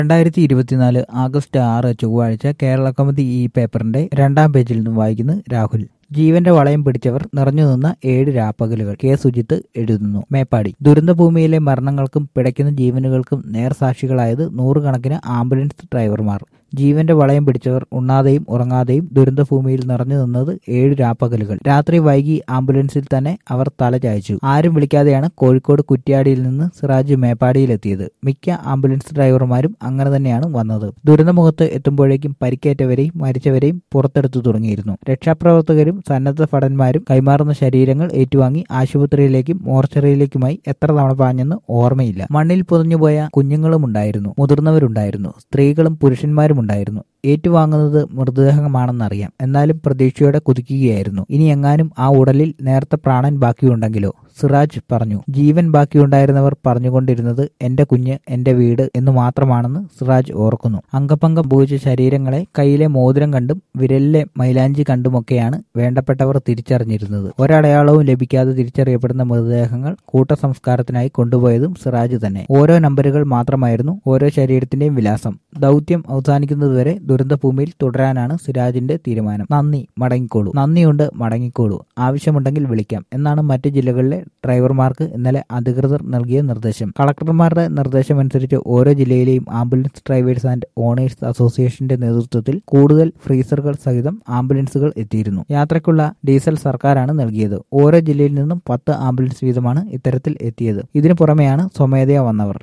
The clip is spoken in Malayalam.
2024 ആഗസ്റ്റ് 6 ചൊവ്വാഴ്ച കേരള കൗമുദി ഈ പേപ്പറിന്റെ 2-ാം പേജിൽ നിന്നും വായിക്കുന്നു രാഹുൽ. ജീവന്റെ വളയം പിടിച്ചവർ നിറഞ്ഞു നിന്ന 7 രാപ്പകലുകൾ. കെ സുജിത്ത് എഴുതുന്നു. മേപ്പാടി. ദുരന്തഭൂമിയിലെ മരണങ്ങൾക്കും പിടയ്ക്കുന്ന ജീവനുകൾക്കും നേർസാക്ഷികളായത് നൂറുകണക്കിന് ആംബുലൻസ് ഡ്രൈവർമാർ. ജീവന്റെ വളയം പിടിച്ചവർ ഉണ്ണാതെയും ഉറങ്ങാതെയും ദുരന്തഭൂമിയിൽ നിറഞ്ഞു നിന്നത് 7 രാപ്പകലുകൾ. രാത്രി വൈകി ആംബുലൻസിൽ തന്നെ അവർ തല ചായ്ച്ചു. ആരും വിളിക്കാതെയാണ് കോഴിക്കോട് കുറ്റ്യാടിയിൽ നിന്ന് സിറാജ് മേപ്പാടിയിലെത്തിയത്. മിക്ക ആംബുലൻസ് ഡ്രൈവർമാരും അങ്ങനെ തന്നെയാണ് വന്നത്. ദുരന്തമുഖത്ത് എത്തുമ്പോഴേക്കും പരിക്കേറ്റവരെയും മരിച്ചവരെയും പുറത്തെടുത്തു തുടങ്ങിയിരുന്നു. രക്ഷാപ്രവർത്തകരും സന്നദ്ധ ഭടന്മാരും കൈമാറുന്ന ശരീരങ്ങൾ ഏറ്റുവാങ്ങി ആശുപത്രിയിലേക്കും മോർച്ചറിയിലേക്കുമായി എത്ര തവണ പാഞ്ഞെന്ന് ഓർമ്മയില്ല. മണ്ണിൽ പുതഞ്ഞുപോയ കുഞ്ഞുങ്ങളുമുണ്ടായിരുന്നു, മുതിർന്നവരുണ്ടായിരുന്നു, സ്ത്രീകളും പുരുഷന്മാരും ഉണ്ടായിരുന്നു. ഏറ്റുവാങ്ങുന്നത് മൃതദേഹമാണെന്നറിയാം, എന്നാലും പ്രതീക്ഷയോടെ കുതിക്കുകയായിരുന്നു. ഇനി എങ്ങാനും ആ ഉടലിൽ നേരത്തെ പ്രാണൻ ബാക്കിയുണ്ടെങ്കിലോ? സിറാജ് പറഞ്ഞു. ജീവൻ ബാക്കിയുണ്ടായിരുന്നവർ പറഞ്ഞുകൊണ്ടിരുന്നത് എന്റെ കുഞ്ഞ്, എന്റെ വീട് എന്ന് മാത്രമാണെന്ന് സിറാജ് ഓർക്കുന്നു. അംഗഭംഗം ഭൂജിച്ച ശരീരങ്ങളെ കയ്യിലെ മോതിരം കണ്ടും വിരലിലെ മൈലാഞ്ചി കണ്ടുമൊക്കെയാണ് വേണ്ടപ്പെട്ടവർ തിരിച്ചറിഞ്ഞിരുന്നത്. ഒരടയാളവും ലഭിക്കാതെ തിരിച്ചറിയപ്പെടുന്ന മൃതദേഹങ്ങൾ കൂട്ടസംസ്കാരത്തിനായി കൊണ്ടുപോയതും സിറാജ് തന്നെ. ഓരോ നമ്പറുകൾ മാത്രമായിരുന്നു ഓരോ ശരീരത്തിന്റെയും വിലാസം. ദൗത്യം അവസാനിക്കുന്നതുവരെ ദുരന്തഭൂമിയിൽ തുടരാനാണ് സിറാജിന്റെ തീരുമാനം. നന്ദി, മടങ്ങിക്കോളൂ. നന്ദിയുണ്ട്, മടങ്ങിക്കോളൂ. ആവശ്യമുണ്ടെങ്കിൽ വിളിക്കാം എന്നാണ് മറ്റ് ജില്ലകളിലെ ഡ്രൈവർമാർക്ക് ഇന്നലെ അധികൃതർ നൽകിയ നിർദ്ദേശം. കളക്ടർമാരുടെ നിർദ്ദേശമനുസരിച്ച് ഓരോ ജില്ലയിലെയും ആംബുലൻസ് ഡ്രൈവേഴ്സ് ആൻഡ് ഓണേഴ്സ് അസോസിയേഷന്റെ നേതൃത്വത്തിൽ കൂടുതൽ ഫ്രീസറുകൾ സഹിതം ആംബുലൻസുകൾ എത്തിയിരുന്നു. യാത്രയ്ക്കുള്ള ഡീസൽ സർക്കാരാണ് നൽകിയത്. ഓരോ ജില്ലയിൽ നിന്നും 10 ആംബുലൻസ് വീതമാണ് ഇത്തരത്തിൽ എത്തിയത്. ഇതിനു പുറമെയാണ് സ്വമേധയാ വന്നവർ.